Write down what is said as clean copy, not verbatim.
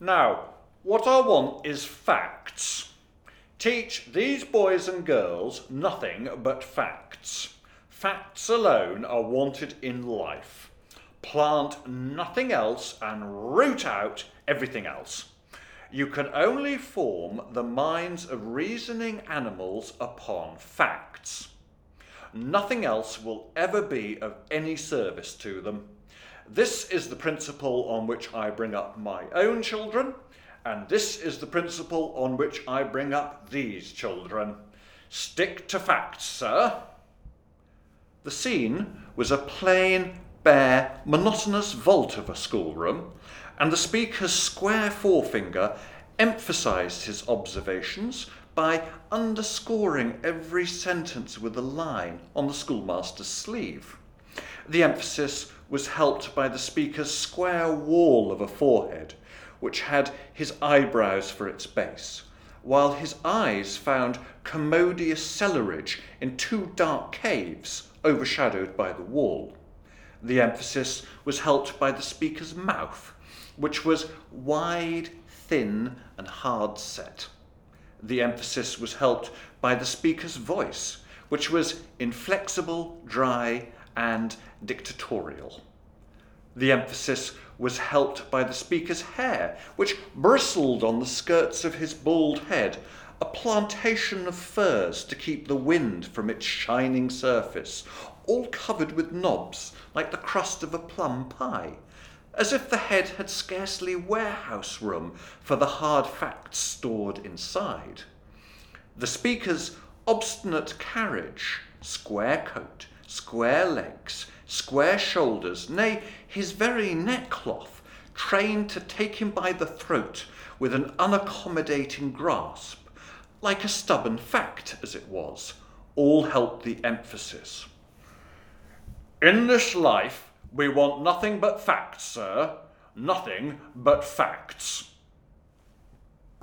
Now, what I want is facts. Teach these boys and girls nothing but facts. Facts alone are wanted in life. Plant nothing else and root out everything else. You can only form the minds of reasoning animals upon facts. Nothing else will ever be of any service to them. This is the principle on which I bring up my own children, and this is the principle on which I bring up these children. Stick to facts, sir. The scene was a plain, bare, monotonous vault of a schoolroom, and the speaker's square forefinger emphasised his observations by underscoring every sentence with a line on the schoolmaster's sleeve. The emphasis was helped by the speaker's square wall of a forehead, which had his eyebrows for its base, while his eyes found commodious cellarage in two dark caves overshadowed by the wall. The emphasis was helped by the speaker's mouth, which was wide, thin, and hard set. The emphasis was helped by the speaker's voice, which was inflexible, dry, and dictatorial. The emphasis was helped by the speaker's hair, which bristled on the skirts of his bald head, a plantation of furs to keep the wind from its shining surface, all covered with knobs like the crust of a plum pie, as if the head had scarcely warehouse room for the hard facts stored inside. The speaker's obstinate carriage, square coat, square legs, square shoulders, nay, his very neckcloth, trained to take him by the throat with an unaccommodating grasp, like a stubborn fact as it was, all helped the emphasis. In this life, we want nothing but facts, sir. Nothing but facts.